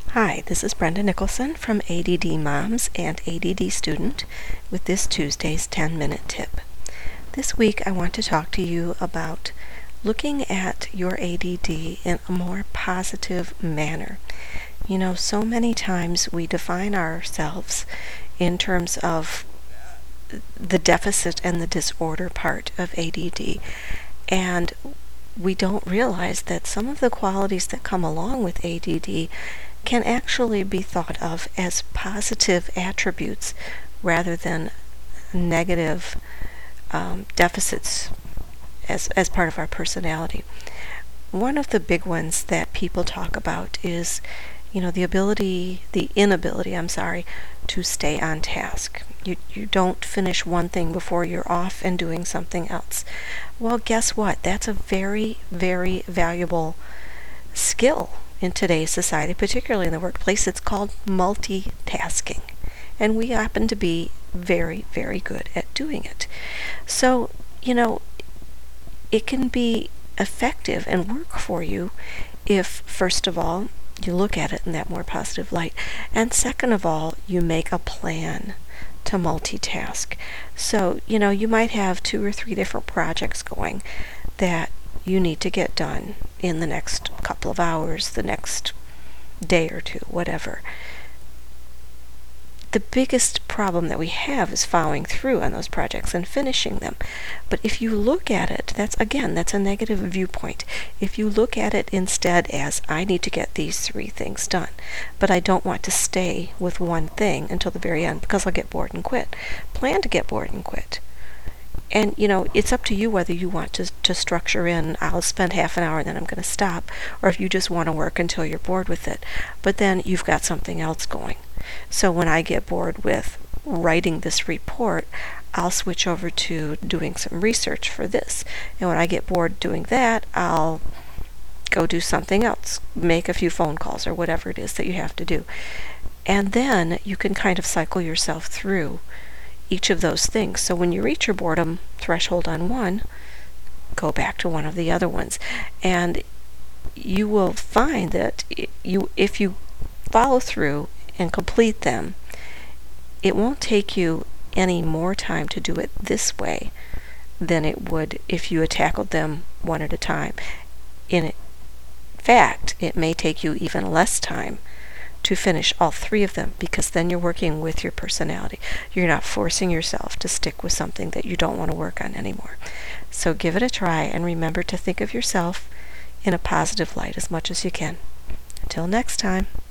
Hi, this is Brenda Nicholson from ADD Moms and ADD Student with this Tuesday's 10-minute tip. This week I want to talk to you about looking at your ADD in a more positive manner. You know, so many times we define ourselves in terms of the deficit and the disorder part of ADD, and we don't realize that some of the qualities that come along with ADD can actually be thought of as positive attributes rather than negative deficits as part of our personality. One of the big ones that people talk about is, the inability, to stay on task. You don't finish one thing before you're off and doing something else. Well, guess what? That's a very, very valuable skill in today's society, particularly in the workplace. It's called multitasking, and we happen to be very, very good at doing it. So, it can be effective and work for you if, first of all, you look at it in that more positive light, and second of all, you make a plan to multitask. So, you might have 2 or 3 different projects going that you need to get done in the next couple of hours, the next day or two, whatever. The biggest problem that we have is following through on those projects and finishing them. But if you look at it, that's a negative viewpoint. If you look at it instead as, I need to get these 3 things done, but I don't want to stay with one thing until the very end because I'll get bored and quit. Plan to get bored and quit. And, it's up to you whether you want to structure in, I'll spend half an hour and then I'm going to stop, or if you just want to work until you're bored with it. But then you've got something else going. So when I get bored with writing this report, I'll switch over to doing some research for this. And when I get bored doing that, I'll go do something else, make a few phone calls or whatever it is that you have to do. And then you can kind of cycle yourself through each of those things. So when you reach your boredom threshold on one, go back to one of the other ones. And you will find that if you follow through and complete them, it won't take you any more time to do it this way than it would if you had tackled them one at a time. In fact, it may take you even less time to finish all 3 of them, because then you're working with your personality. You're not forcing yourself to stick with something that you don't want to work on anymore. So give it a try, and remember to think of yourself in a positive light as much as you can. Until next time.